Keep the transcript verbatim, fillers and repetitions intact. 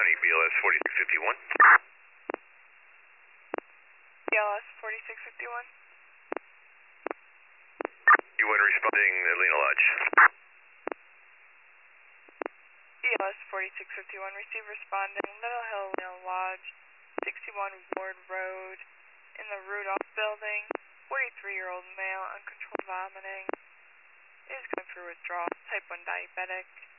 Take B L S forty-six fifty-one. B L S forty-six fifty-one. You one responding Lena Lodge. B L S forty-six fifty-one, receive responding Little Hill Lena Lodge, sixty-one Ward Road, in the Rudolph building, forty-three-year-old male, uncontrolled vomiting, is going through withdrawal, type one diabetic.